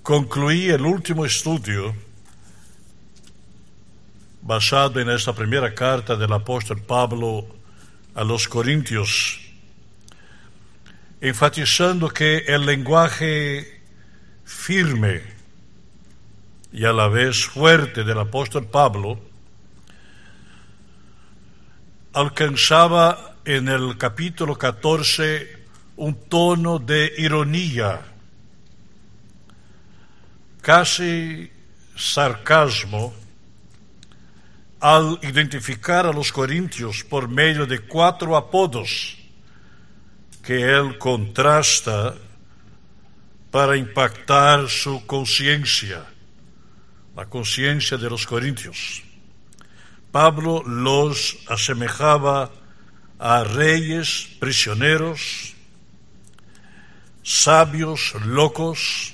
concluí el último estudio basado en esta primera carta del apóstol Pablo a los Corintios, enfatizando que el lenguaje firme y a la vez fuerte del apóstol Pablo alcanzaba en el capítulo 14 un tono de ironía, casi sarcasmo, al identificar a los corintios por medio de 4 apodos que él contrasta para impactar su conciencia, la conciencia de los corintios. Pablo los asemejaba a reyes prisioneros, sabios locos,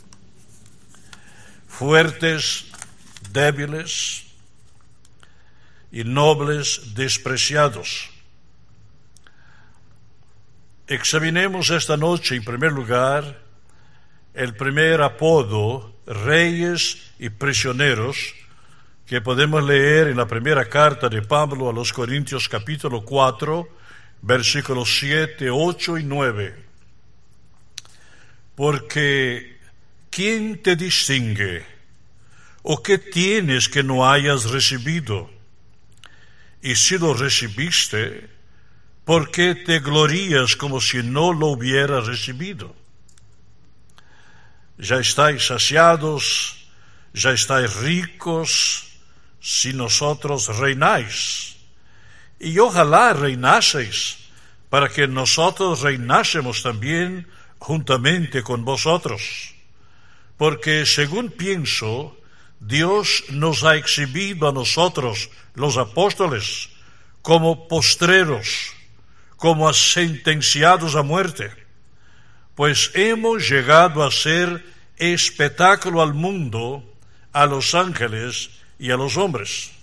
fuertes débiles y nobles despreciados. Examinemos esta noche, en primer lugar, el primer apodo, reyes y prisioneros, que podemos leer en la primera carta de Pablo a los Corintios, capítulo 4, versículos 7, 8 y 9. Porque, ¿quién te distingue? ¿O qué tienes que no hayas recibido? Y si lo recibiste, ¿por qué te glorías como si no lo hubieras recibido? Ya estáis saciados, ya estáis ricos, si nosotros reináis. Y ojalá reinaseis, para que nosotros reinásemos también juntamente con vosotros. Porque según pienso, Dios nos ha exhibido a nosotros, los apóstoles, como postreros, como sentenciados a muerte, pues hemos llegado a ser espectáculo al mundo, a los ángeles y a los hombres.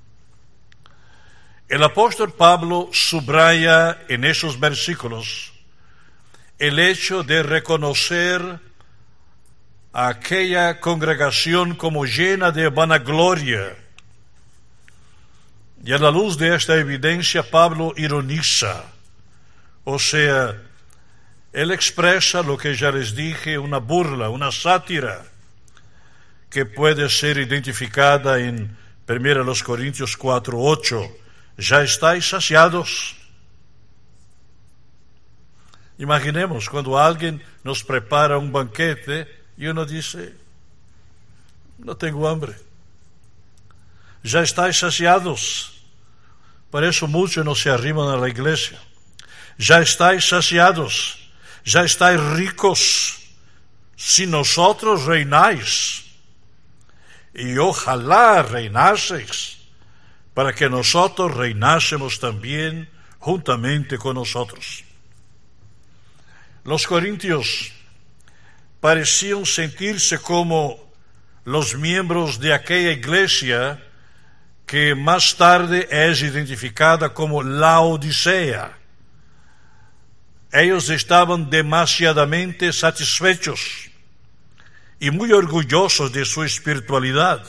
El apóstol Pablo subraya en esos versículos el hecho de reconocer a aquella congregación como llena de vanagloria. Y a la luz de esta evidencia, Pablo ironiza, o sea, él expresa lo que ya les dije, una burla, una sátira, que puede ser identificada en 1 Corintios 4:8. ¿Ya estáis saciados? Imaginemos cuando alguien nos prepara un banquete y uno dice, no tengo hambre. ¿Ya estáis saciados? Por eso muchos no se arriman a la iglesia. ¿Ya estáis saciados? ¿Ya estáis ricos? Si nosotros reináis, y ojalá reinaseis, para que nosotros reinásemos también juntamente con nosotros. Los corintios parecían sentirse como los miembros de aquella iglesia que más tarde es identificada como Laodicea. Ellos estaban demasiadamente satisfechos y muy orgullosos de su espiritualidad.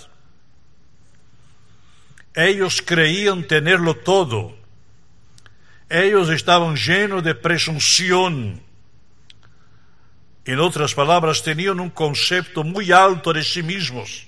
Ellos creían tenerlo todo. Ellos estaban llenos de presunción. En otras palabras, tenían un concepto muy alto de sí mismos.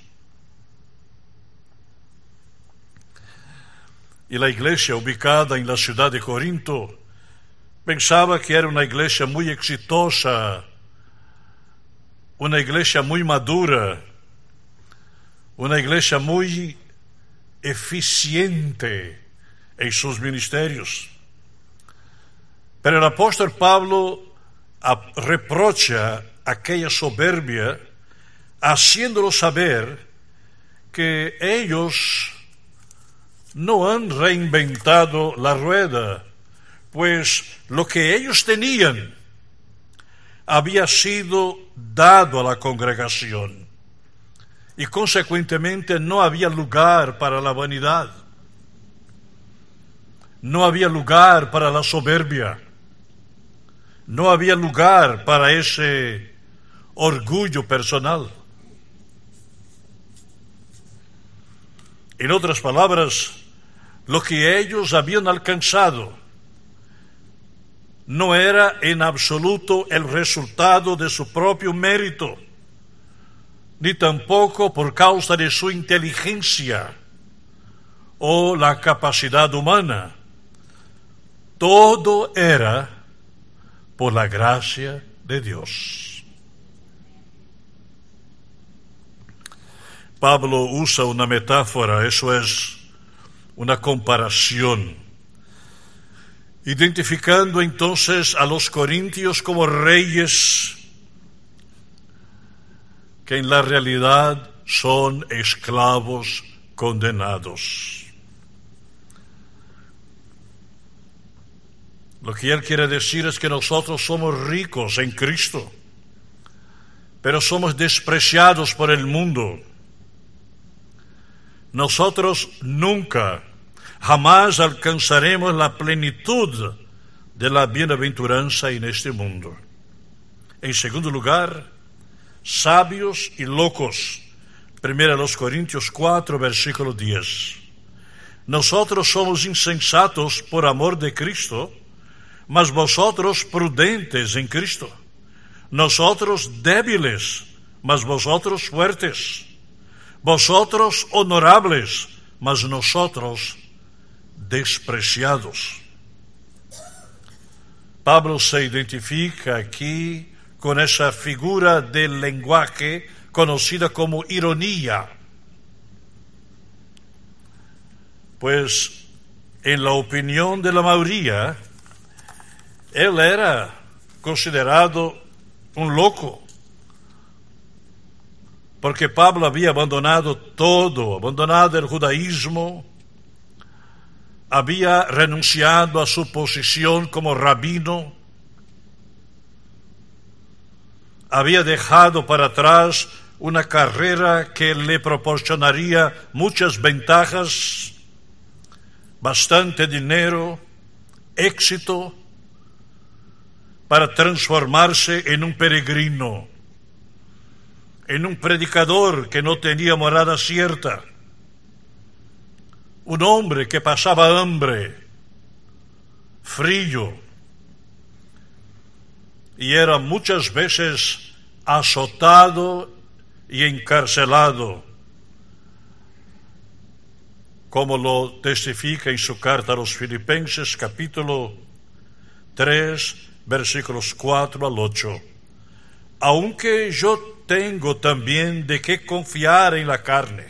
Y la iglesia ubicada en la ciudad de Corinto pensaba que era una iglesia muy exitosa, una iglesia muy madura, una iglesia muy eficiente en sus ministerios. Pero el apóstol Pablo reprocha aquella soberbia, haciéndolo saber que ellos no han reinventado la rueda, pues lo que ellos tenían había sido dado a la congregación y consecuentemente no había lugar para la vanidad, no había lugar para la soberbia, no había lugar para ese orgullo personal. En otras palabras, lo que ellos habían alcanzado no era en absoluto el resultado de su propio mérito, ni tampoco por causa de su inteligencia o la capacidad humana. Todo era por la gracia de Dios. Pablo usa una metáfora, eso es una comparación, identificando entonces a los corintios como reyes que en la realidad son esclavos condenados. Lo que él quiere decir es que nosotros somos ricos en Cristo, pero somos despreciados por el mundo. Nosotros nunca, jamás alcanzaremos la plenitud de la bienaventuranza en este mundo. En segundo lugar, sabios y locos. 1 Corintios 4, versículo 10. Nosotros somos insensatos por amor de Cristo, mas vosotros prudentes en Cristo. Nosotros débiles, mas vosotros fuertes. Vosotros honorables, mas nosotros despreciados. Pablo se identifica aquí con esa figura del lenguaje conocida como ironía. Pues en la opinión de la mayoría, él era considerado un loco, porque Pablo había abandonado todo, abandonado el judaísmo, había renunciado a su posición como rabino, había dejado para atrás una carrera que le proporcionaría muchas ventajas, bastante dinero, éxito, para transformarse en un peregrino, en un predicador que no tenía morada cierta, un hombre que pasaba hambre, frío, y era muchas veces azotado y encarcelado, como lo testifica en su carta a los Filipenses, capítulo 3, versículos 4 al 8. Aunque yo tengo también de qué confiar en la carne.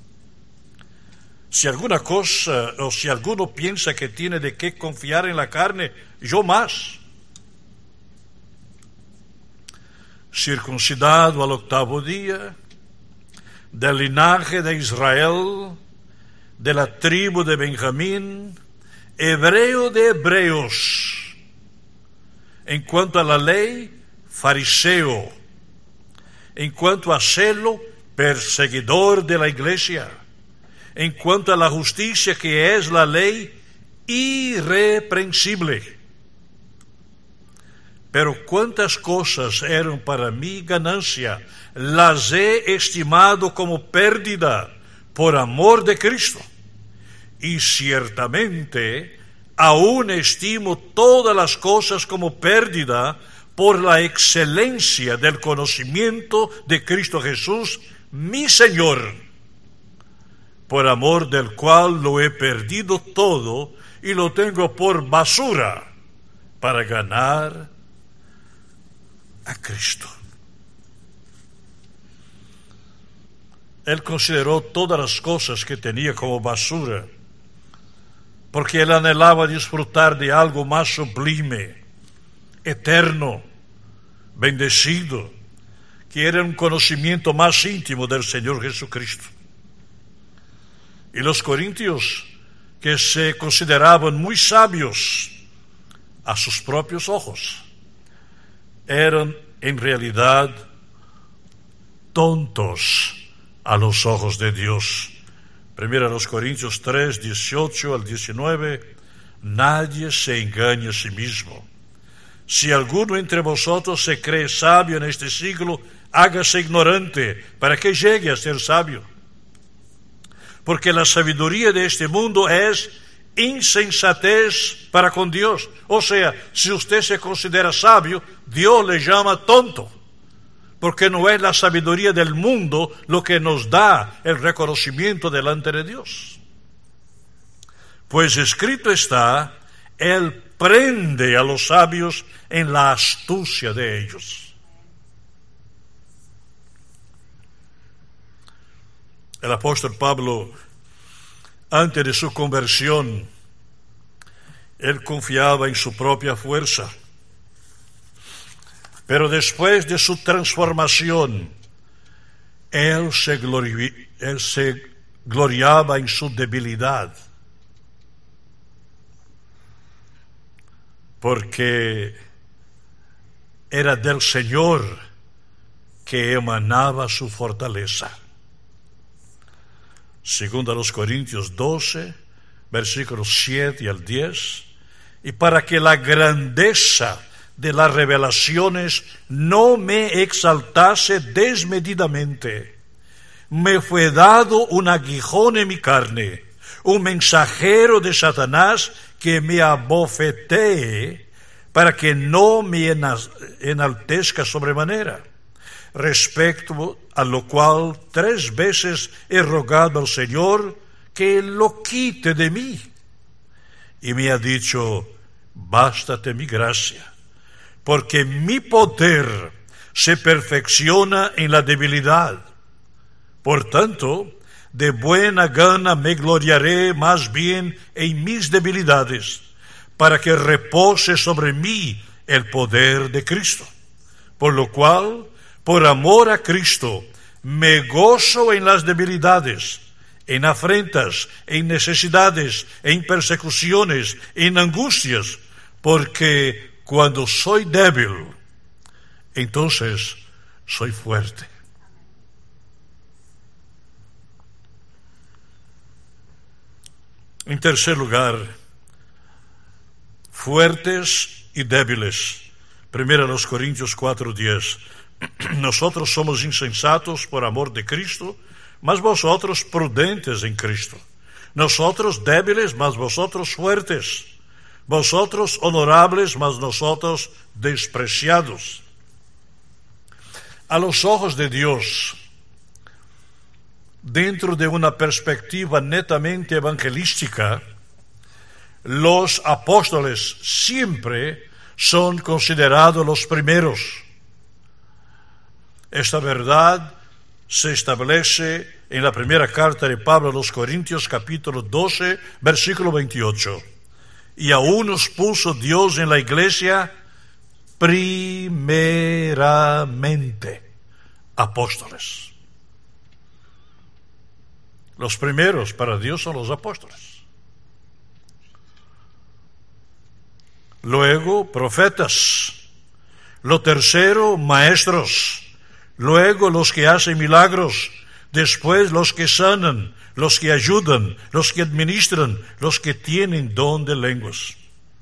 Si alguna cosa o si alguno piensa que tiene de qué confiar en la carne, yo más. Circuncidado al 8º día, del linaje de Israel, de la tribu de Benjamín, hebreo de hebreos. En cuanto a la ley, fariseo. En cuanto a celo, perseguidor de la iglesia. En cuanto a la justicia que es la ley, irreprensible. Pero cuántas cosas eran para mí ganancia, las he estimado como pérdida por amor de Cristo. Y ciertamente aún estimo todas las cosas como pérdida por la excelencia del conocimiento de Cristo Jesús, mi Señor, por amor del cual lo he perdido todo y lo tengo por basura para ganar a Cristo. Él consideró todas las cosas que tenía como basura, porque él anhelaba disfrutar de algo más sublime, eterno, bendecido, que era un conocimiento más íntimo del Señor Jesucristo. Y los corintios, que se consideraban muy sabios a sus propios ojos, eran en realidad tontos a los ojos de Dios. 1 Corintios 3, 18 al 19, nadie se engañe a sí mismo. Si alguno entre vosotros se cree sabio en este siglo, hágase ignorante para que llegue a ser sabio. porque la sabiduría de este mundo es insensatez para con Dios. O sea, si usted se considera sabio, Dios le llama tonto, porque no es la sabiduría del mundo lo que nos da el reconocimiento delante de Dios. Pues escrito está, Él prende a los sabios en la astucia de ellos. El apóstol Pablo, antes de su conversión, él confiaba en su propia fuerza. Pero después de su transformación, él se gloriaba en su debilidad. Porque era del Señor que emanaba su fortaleza. Segundo a los Corintios 12, versículos 7 al 10, y para que la grandeza de las revelaciones no me exaltase desmedidamente, me fue dado un aguijón en mi carne, un mensajero de Satanás que me abofetee, para que no me enaltezca sobremanera. Respecto a lo cual 3 veces he rogado al Señor que lo quite de mí. Y me ha dicho, bástate mi gracia, porque mi poder se perfecciona en la debilidad. Por tanto, de buena gana me gloriaré más bien en mis debilidades, para que repose sobre mí el poder de Cristo. Por lo cual, por amor a Cristo, me gozo en las debilidades, en afrentas, en necesidades, en persecuciones, en angustias, porque cuando soy débil, entonces soy fuerte. En tercer lugar, fuertes y débiles. 1 Corintios 4:10. Nosotros somos insensatos por amor de Cristo, mas vosotros prudentes en Cristo. Nosotros débiles, mas vosotros fuertes. Vosotros honorables, mas nosotros despreciados. A los ojos de Dios, dentro de una perspectiva netamente evangelística, los apóstoles siempre son considerados los primeros. Esta verdad se establece en la primera carta de Pablo a los Corintios, capítulo 12, versículo 28. Y aún nos puso Dios en la iglesia primeramente apóstoles. Los primeros para Dios son los apóstoles. Luego, profetas. Lo tercero, maestros. Luego, los que hacen milagros. Después, los que sanan, los que ayudan, los que administran, los que tienen don de lenguas.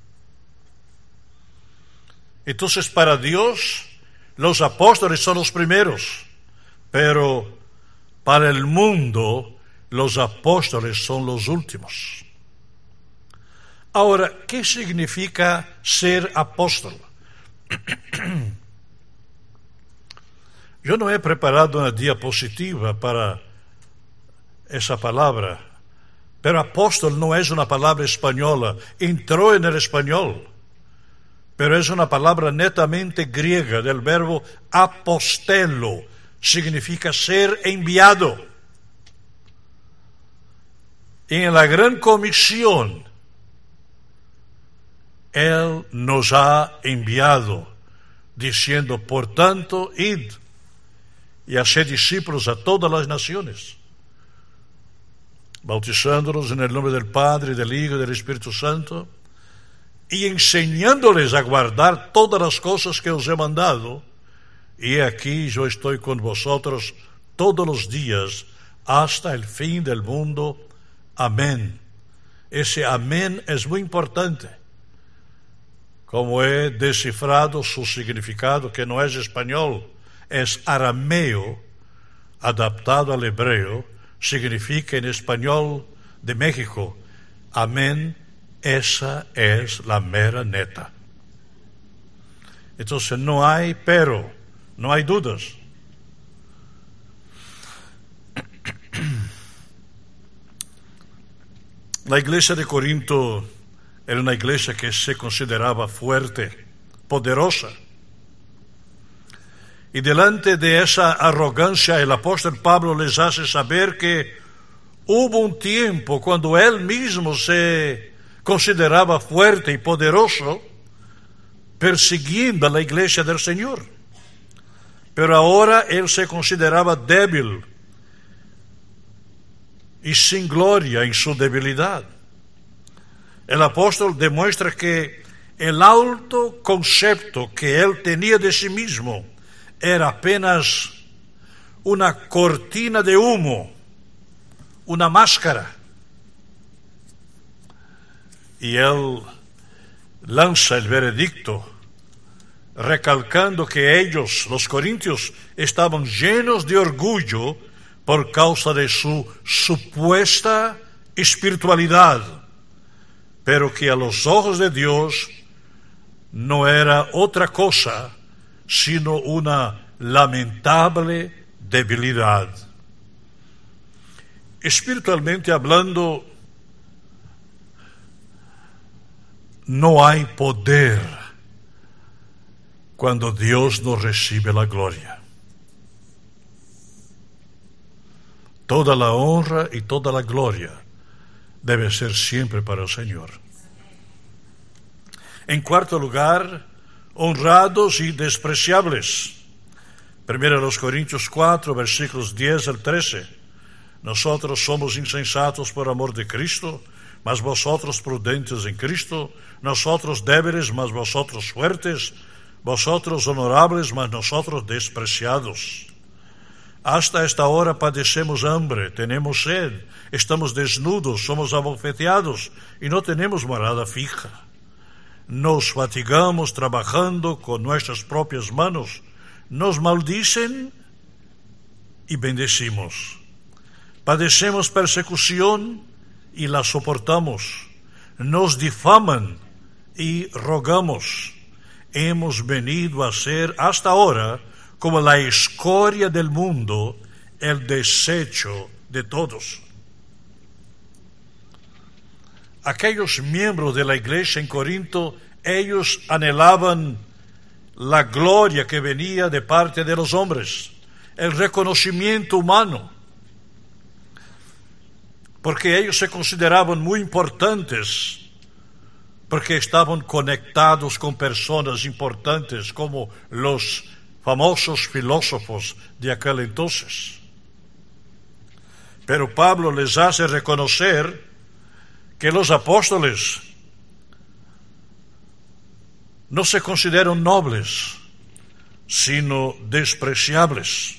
Entonces, para Dios, los apóstoles son los primeros. Pero para el mundo, los apóstoles son los últimos. Ahora, ¿qué significa ser apóstol? Yo no he preparado una diapositiva para esa palabra, pero apóstol no es una palabra española, entró en el español, pero es una palabra netamente griega del verbo apostelo, significa ser enviado. En la gran comisión, Él nos ha enviado, diciendo, por tanto, id y haced discípulos a todas las naciones, bautizándolos en el nombre del Padre, del Hijo y del Espíritu Santo, y enseñándoles a guardar todas las cosas que os he mandado, y aquí yo estoy con vosotros todos los días hasta el fin del mundo. Amén. Ese amén es muy importante. Como he descifrado su significado, que no es español, es arameo, adaptado al hebreo, significa en español de México, amén, esa es la mera neta. Entonces no hay pero, no hay dudas. La iglesia de Corinto era una iglesia que se consideraba fuerte, poderosa. Y delante de esa arrogancia, el apóstol Pablo les hace saber que hubo un tiempo cuando él mismo se consideraba fuerte y poderoso, persiguiendo a la iglesia del Señor. Pero ahora él se consideraba débil y sin gloria en su debilidad. El apóstol demuestra que el alto concepto que él tenía de sí mismo era apenas una cortina de humo, una máscara. Y él lanza el veredicto, recalcando que ellos, los corintios, estaban llenos de orgullo por causa de su supuesta espiritualidad, pero que a los ojos de Dios no era otra cosa sino una lamentable debilidad. Espiritualmente hablando, no hay poder cuando Dios no recibe la gloria. Toda la honra y toda la gloria debe ser siempre para el Señor. En cuarto lugar, honrados y despreciables. 1 Corintios 4, versículos 10 al 13. Nosotros somos insensatos por amor de Cristo, mas vosotros prudentes en Cristo, nosotros débiles, mas vosotros fuertes, vosotros honorables, mas nosotros despreciados. Hasta esta hora padecemos hambre, tenemos sed, estamos desnudos, somos abofeteados y no tenemos morada fija. Nos fatigamos trabajando con nuestras propias manos, nos maldicen y bendecimos. Padecemos persecución y la soportamos. Nos difaman y rogamos. Hemos venido a ser hasta ahora como la escoria del mundo, el desecho de todos. Aquellos miembros de la iglesia en Corinto, ellos anhelaban la gloria que venía de parte de los hombres, el reconocimiento humano, porque ellos se consideraban muy importantes, porque estaban conectados con personas importantes como los famosos filósofos de aquel entonces. Pero Pablo les hace reconocer que los apóstoles no se consideran nobles, sino despreciables,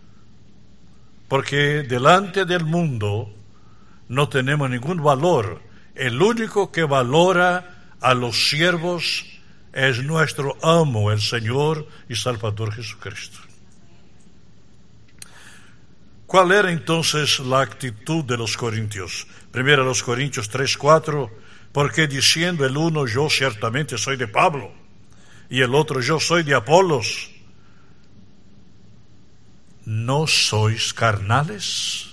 porque delante del mundo no tenemos ningún valor. El único que valora a los siervos es nuestro amo, el Señor y Salvador Jesucristo. ¿Cuál era entonces la actitud de los corintios? 1 Corintios 3:4, porque diciendo el uno, yo ciertamente soy de Pablo, y el otro, yo soy de Apolos, ¿no sois carnales?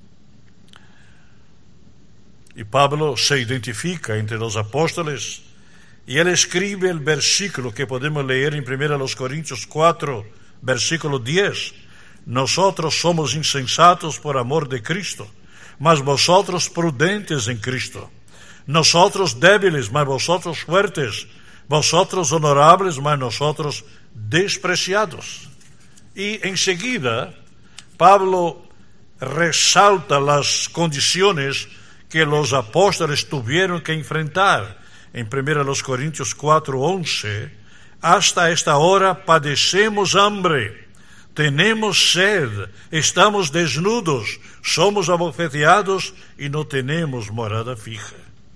Y Pablo se identifica entre los apóstoles, y él escribe el versículo que podemos leer en 1 Corintios 4, versículo 10. Nosotros somos insensatos por amor de Cristo, mas vosotros prudentes en Cristo. Nosotros débiles, mas vosotros fuertes. Vosotros honorables, mas nosotros despreciados. Y enseguida, Pablo resalta las condiciones que los apóstoles tuvieron que enfrentar. En 1 Corintios 4:11, hasta esta hora padecemos hambre, tenemos sed, estamos desnudos, somos abofeteados y no tenemos morada fija.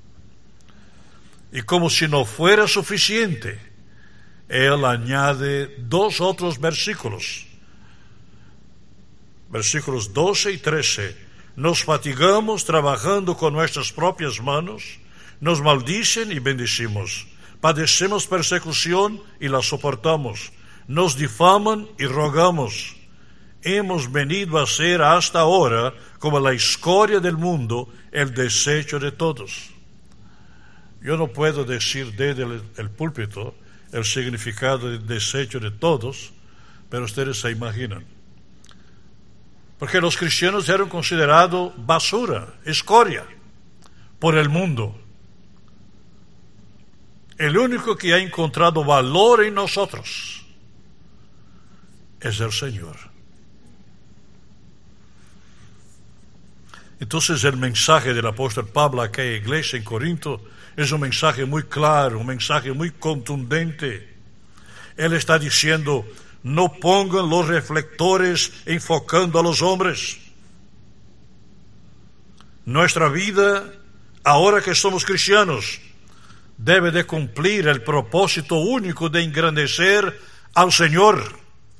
Y como si no fuera suficiente, él añade dos otros versículos. Versículos 12 y 13. nos fatigamos trabajando con nuestras propias manos, nos maldicen y bendecimos, padecemos persecución y la soportamos, nos difaman y rogamos. Hemos venido a ser hasta ahora, como la escoria del mundo, el desecho de todos. Yo no puedo decir desde el púlpito el significado del desecho de todos, pero ustedes se imaginan. Porque los cristianos eran considerados basura, escoria, por el mundo. El único que ha encontrado valor en nosotros es el Señor. Entonces el mensaje del apóstol Pablo a aquella iglesia en Corinto es un mensaje muy claro, un mensaje muy contundente. Él está diciendo: no pongan los reflectores enfocando a los hombres. Nuestra vida, ahora que somos cristianos, debe de cumplir el propósito único de engrandecer al Señor.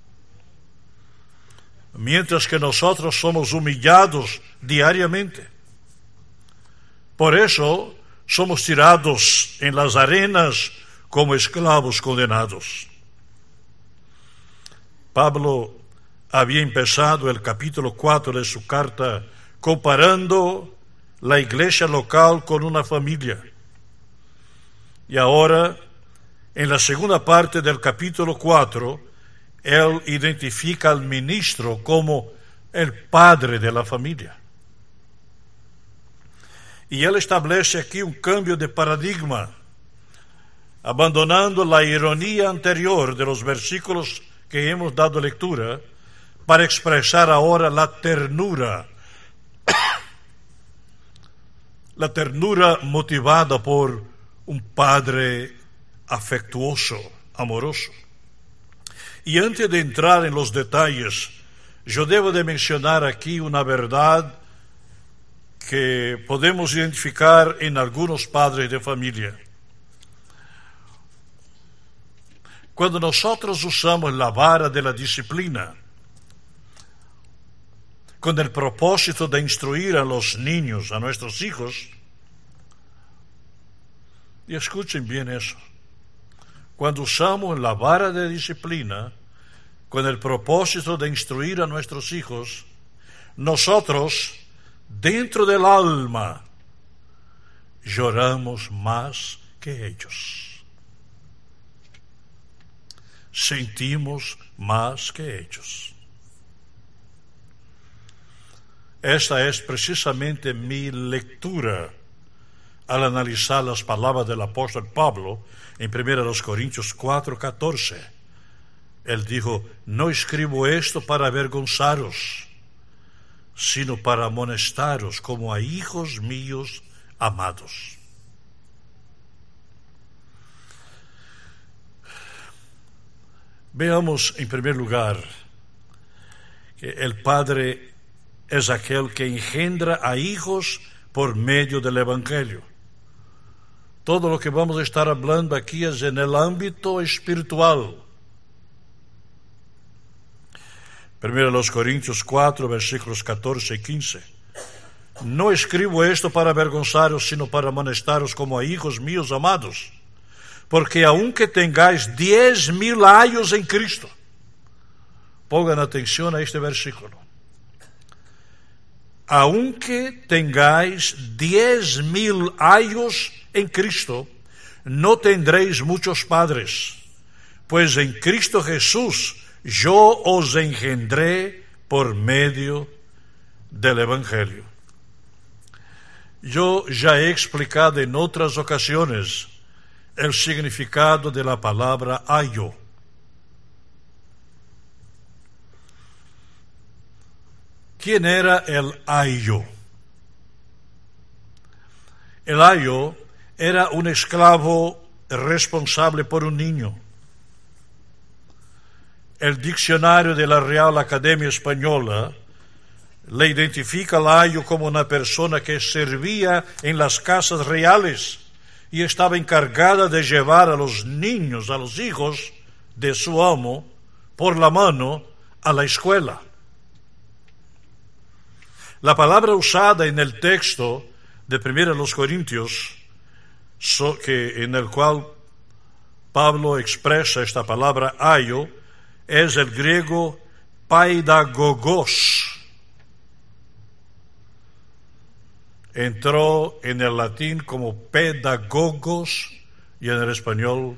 Mientras que nosotros somos humillados diariamente. Por eso somos tirados en las arenas como esclavos condenados. Pablo había empezado el capítulo 4 de su carta comparando la iglesia local con una familia. Y ahora, en la segunda parte del capítulo 4, él identifica al ministro como el padre de la familia. Y él establece aquí un cambio de paradigma, abandonando la ironía anterior de los versículos que hemos dado lectura, para expresar ahora la ternura motivada por un padre afectuoso, amoroso. Y antes de entrar en los detalles, yo debo de mencionar aquí una verdad que podemos identificar en algunos padres de familia. Cuando nosotros usamos la vara de la disciplina con el propósito de instruir a los niños, a nuestros hijos, y escuchen bien eso, cuando usamos la vara de disciplina con el propósito de instruir a nuestros hijos, nosotros, dentro del alma, lloramos más que ellos. Sentimos más que ellos. Esta es precisamente mi lectura al analizar las palabras del apóstol Pablo en 1 Corintios 4:14. Él dijo: no escribo esto para avergonzaros, sino para amonestaros como a hijos míos amados. Veamos en primer lugar que el Padre es aquel que engendra a hijos por medio del Evangelio. Todo lo que vamos a estar hablando aquí es en el ámbito espiritual. 1 Corintios 4, versículos 14 y 15. No escribo esto para avergonzaros, sino para amonestaros como a hijos míos amados. Porque aunque tengáis 10,000 años en Cristo, pongan atención a este versículo. Aunque tengáis 10,000 años en Cristo, no tendréis muchos padres, pues en Cristo Jesús yo os engendré por medio del Evangelio. Yo ya he explicado en otras ocasiones el significado de la palabra ayo. ¿Quién era el ayo? El ayo era un esclavo responsable por un niño. El diccionario de la Real Academia Española le identifica al ayo como una persona que servía en las casas reales y estaba encargada de llevar a los niños, a los hijos de su amo, por la mano a la escuela. La palabra usada en el texto de 1 Corintios, en el cual Pablo expresa esta palabra ayo, es el griego paidagogos. Entró en el latín como pedagogos y en el español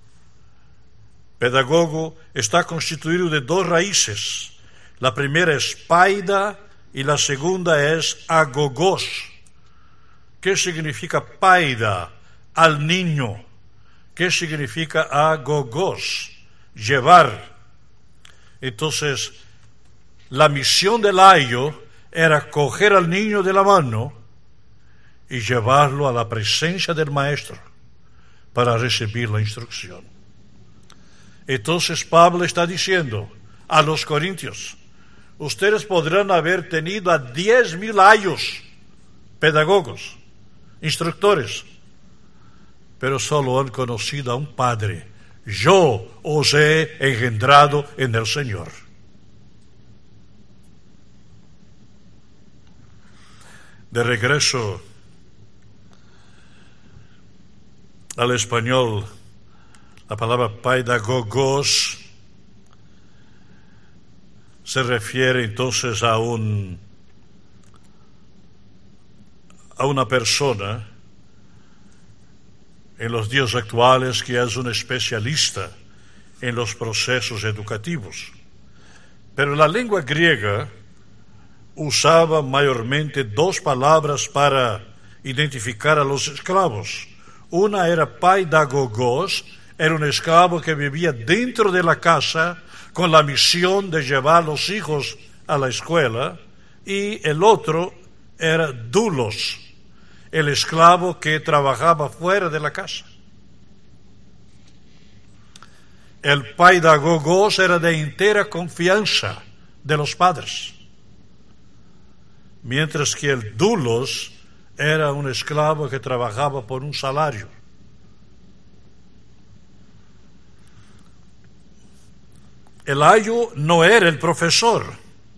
pedagogo. Está constituido de dos raíces. La primera es paida y la segunda es agogos. ¿Qué significa paida? Al niño. ¿Qué significa agogos? Llevar. Entonces, la misión del ayo era coger al niño de la mano y llevarlo a la presencia del maestro para recibir la instrucción. Entonces Pablo está diciendo a los corintios: ustedes podrán haber tenido a 10,000 ayos, pedagogos, instructores, pero solo han conocido a un Padre. Yo os he engendrado en el Señor. De regreso al español, la palabra pedagogos se refiere entonces a una persona en los días actuales que es un especialista en los procesos educativos. Pero la lengua griega usaba mayormente dos palabras para identificar a los esclavos. Una era paidagogos, era un esclavo que vivía dentro de la casa con la misión de llevar a los hijos a la escuela, y el otro era doulos, el esclavo que trabajaba fuera de la casa. El paidagogos era de entera confianza de los padres, mientras que el doulos era un esclavo que trabajaba por un salario. El ayo no era el profesor,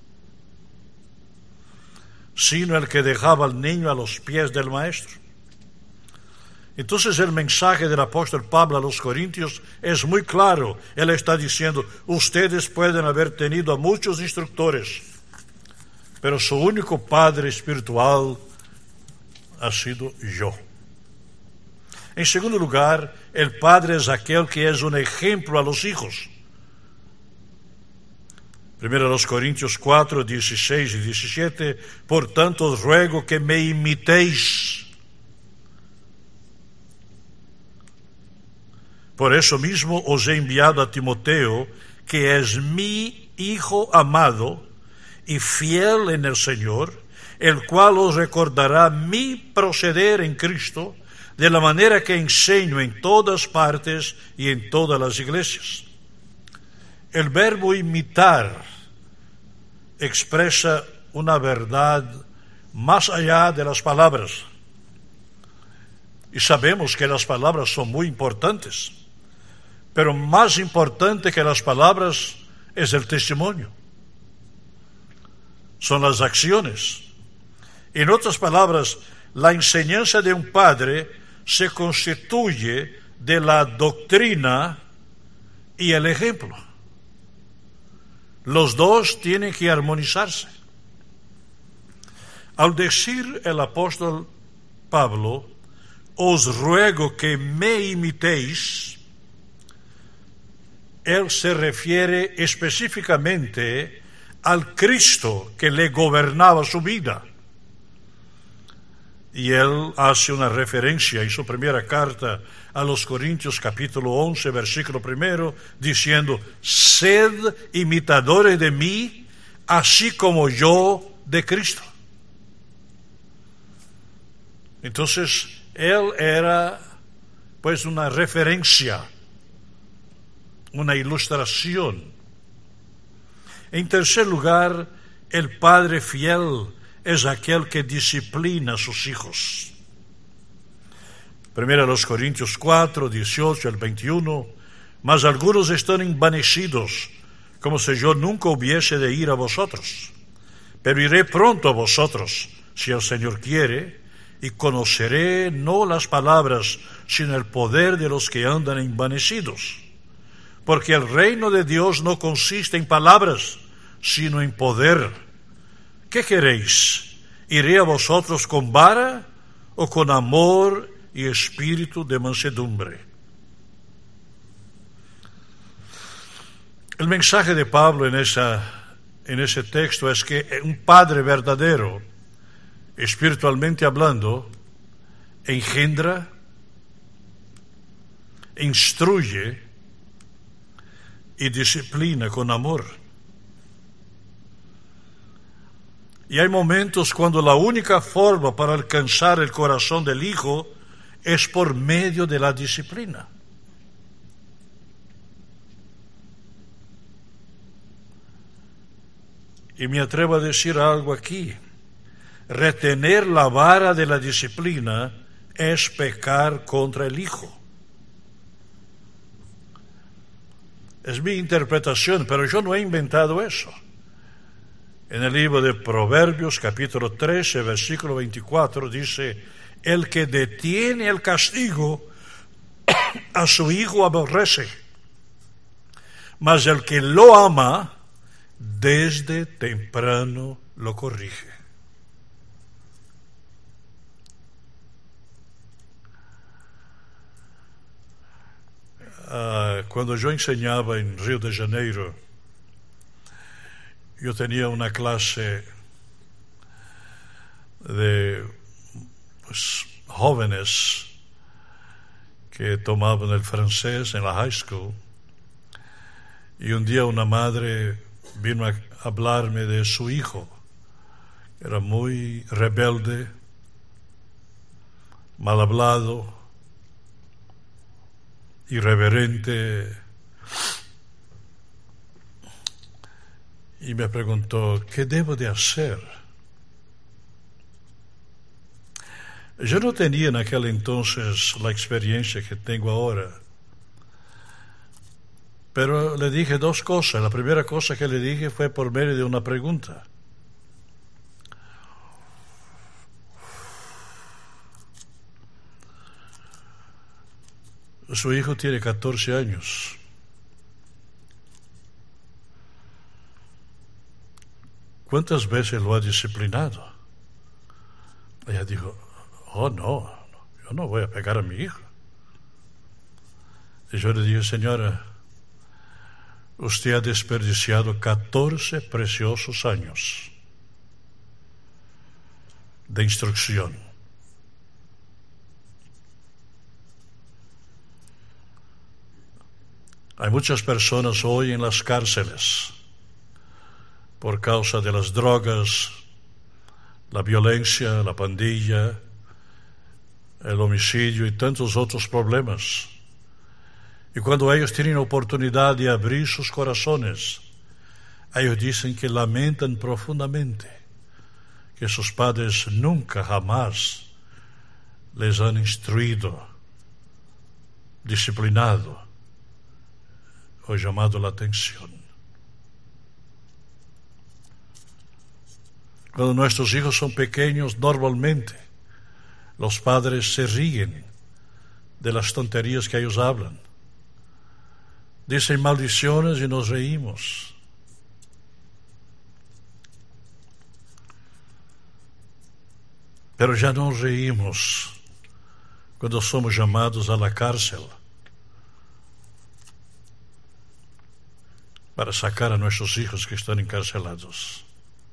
sino el que dejaba al niño a los pies del maestro. Entonces el mensaje del apóstol Pablo a los corintios es muy claro. Él está diciendo: ustedes pueden haber tenido a muchos instructores, pero su único padre espiritual ha sido yo. En segundo lugar, el padre es aquel que es un ejemplo a los hijos. 1 Corintios 4, 16 y 17, por tanto os ruego que me imitéis. Por eso mismo os he enviado a Timoteo, que es mi hijo amado y fiel en el Señor, el cual os recordará mi proceder en Cristo, de la manera que enseño en todas partes y en todas las iglesias. El verbo imitar expresa una verdad más allá de las palabras. Y sabemos que las palabras son muy importantes, pero más importante que las palabras es el testimonio. Son las acciones. En otras palabras, la enseñanza de un padre se constituye de la doctrina y el ejemplo. Los dos tienen que armonizarse. Al decir el apóstol Pablo, os ruego que me imitéis, él se refiere específicamente al Cristo que le gobernaba su vida. Y él hace una referencia en su primera carta a los Corintios, capítulo 11, versículo 1, diciendo: sed imitadores de mí, así como yo de Cristo. Entonces, él era pues una referencia, una ilustración. En tercer lugar, el padre fiel es aquel que disciplina a sus hijos. 1 Corintios 4, 18 al 21, mas algunos están envanecidos, como si yo nunca hubiese de ir a vosotros. pero iré pronto a vosotros, si el Señor quiere, y conoceré no las palabras, sino el poder de los que andan envanecidos. Porque el reino de Dios no consiste en palabras, sino en poder. ¿Qué queréis? ¿Iré a vosotros con vara o con amor y espíritu de mansedumbre? El mensaje de Pablo en ese texto es que un padre verdadero, espiritualmente hablando, engendra, instruye y disciplina con amor. Y hay momentos cuando la única forma para alcanzar el corazón del hijo es por medio de la disciplina. Y me atrevo a decir algo aquí. Retener la vara de la disciplina es pecar contra el hijo. Es mi interpretación, pero yo no he inventado eso. En el libro de Proverbios, capítulo 13, versículo 24, dice: el que detiene el castigo a su hijo aborrece, mas el que lo ama desde temprano lo corrige. Cuando yo enseñaba en Río de Janeiro, yo tenía una clase de jóvenes que tomaban el francés en la high school, y un día una madre vino a hablarme de su hijo. Era muy rebelde, mal hablado, irreverente, y me preguntó: ¿qué debo de hacer? Yo no tenía en aquel entonces la experiencia que tengo ahora, pero le dije dos cosas. La primera cosa que le dije fue por medio de una pregunta. Su hijo tiene 14 años. ¿Cuántas veces lo ha disciplinado? Ella dijo: oh, no, yo no voy a pegar a mi hijo. Y yo le dije: señora, usted ha desperdiciado 14 preciosos años de instrucción. Hay muchas personas hoy en las cárceles por causa de las drogas, la violencia, la pandilla, el homicidio y tantos otros problemas. Y cuando ellos tienen oportunidad de abrir sus corazones, ellos dicen que lamentan profundamente que sus padres nunca jamás les han instruido, disciplinado o llamado la atención. Cuando nuestros hijos son pequeños, normalmente los padres se ríen de las tonterías que ellos hablan. Dicen maldiciones y nos reímos. Pero ya no reímos cuando somos llamados a la cárcel para sacar a nuestros hijos que están encarcelados.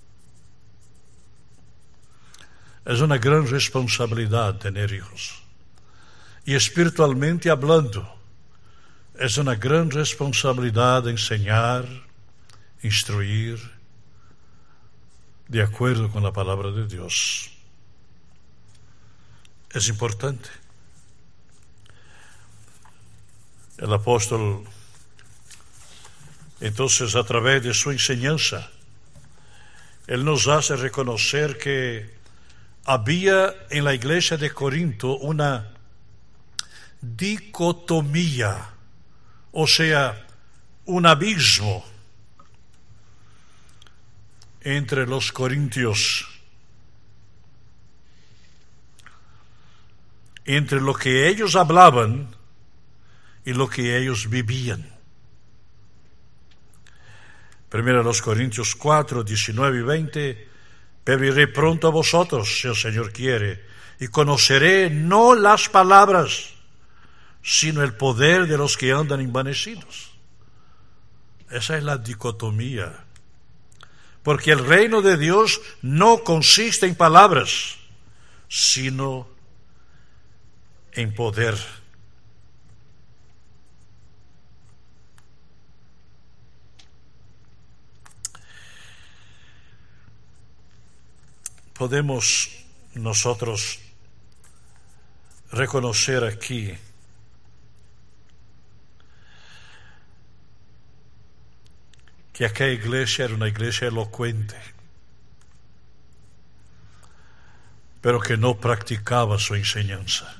Es una gran responsabilidad tener hijos. Y espiritualmente hablando, es una gran responsabilidad enseñar, instruir, de acuerdo con la palabra de Dios. Es importante. El apóstol, entonces, a través de su enseñanza, él nos hace reconocer que había en la iglesia de Corinto una dicotomía, o sea, un abismo entre los corintios, entre lo que ellos hablaban y lo que ellos vivían. Primero los Corintios 4, 19 y 20, pero iré pronto a vosotros, si el Señor quiere, y conoceré no las palabras, sino el poder de los que andan envanecidos. Esa es la dicotomía. Porque el reino de Dios no consiste en palabras, sino en poder. Podemos nosotros reconocer aquí que aquella iglesia era una iglesia elocuente, pero que no practicaba su enseñanza.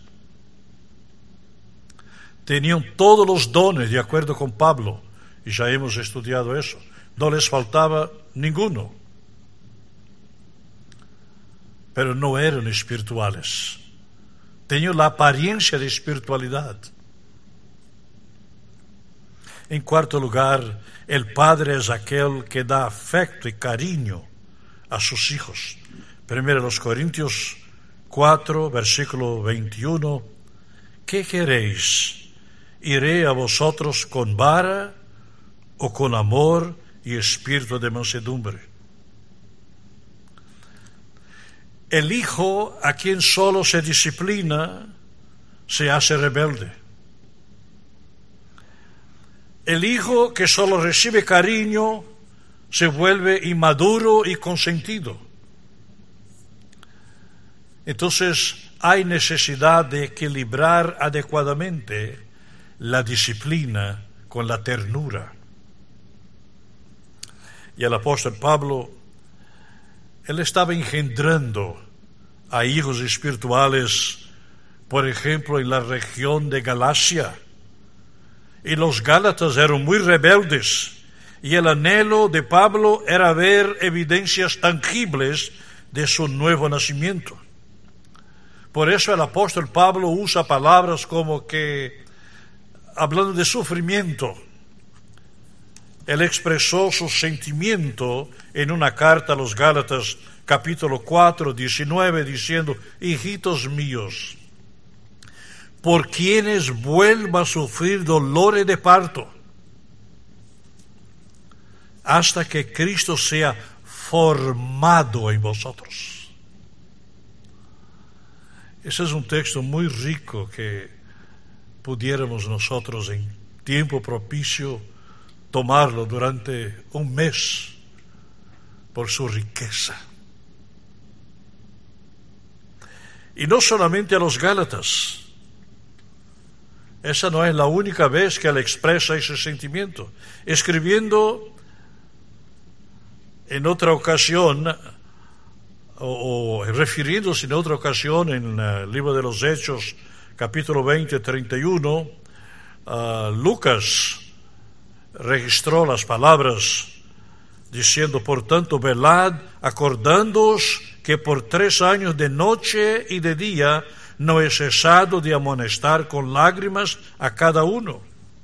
Tenían todos los dones, de acuerdo con Pablo, y ya hemos estudiado eso. No les faltaba ninguno, pero no eran espirituales. Tenían la apariencia de espiritualidad. En cuarto lugar, el padre es aquel que da afecto y cariño a sus hijos. Primero los Corintios 4, versículo 21. ¿Qué queréis? ¿Iré a vosotros con vara o con amor y espíritu de mansedumbre? El hijo a quien solo se disciplina se hace rebelde. El hijo que solo recibe cariño se vuelve inmaduro y consentido. Entonces hay necesidad de equilibrar adecuadamente la disciplina con la ternura. Y el apóstol Pablo, él estaba engendrando a hijos espirituales, por ejemplo, en la región de Galacia. Y los gálatas eran muy rebeldes, y el anhelo de Pablo era ver evidencias tangibles de su nuevo nacimiento. Por eso el apóstol Pablo usa palabras como que, hablando de sufrimiento, él expresó su sentimiento en una carta a los Gálatas, capítulo 4, 19, diciendo: hijitos míos, por quienes vuelva a sufrir dolores de parto, hasta que Cristo sea formado en vosotros. Ese es un texto muy rico que pudiéramos nosotros en tiempo propicio tomarlo durante un mes por su riqueza. Y no solamente a los Gálatas. Esa no es la única vez que él expresa ese sentimiento. Escribiendo en otra ocasión, o refiriéndose en otra ocasión en el libro de los Hechos, capítulo 20, 31, Lucas registró las palabras diciendo: por tanto, velad, acordándoos que por 3 años de noche y de día no he cesado de amonestar con lágrimas a cada uno.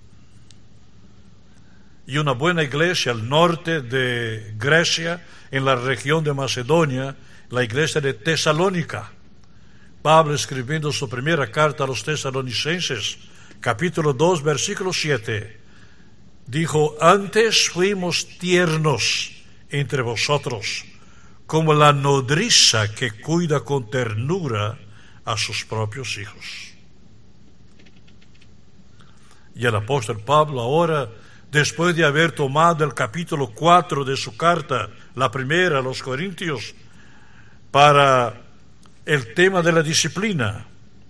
Y una buena iglesia al norte de Grecia, en la región de Macedonia, la iglesia de Tesalónica. Pablo, escribiendo su primera carta a los tesalonicenses, capítulo 2, versículo 7, dijo: antes fuimos tiernos entre vosotros, como la nodriza que cuida con ternura a sus propios hijos. Y el apóstol Pablo ahora, después de haber tomado el capítulo 4 de su carta, la primera a los Corintios, para el tema de la disciplina,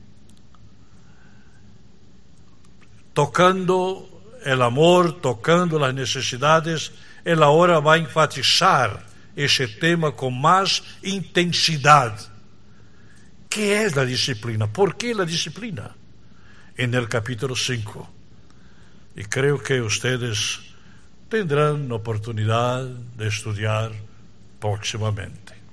tocando el amor, tocando las necesidades, él ahora va a enfatizar ese tema con más intensidad. ¿Qué es la disciplina? ¿Por qué la disciplina? En el capítulo 5. Y creo que ustedes tendrán oportunidad de estudiar próximamente.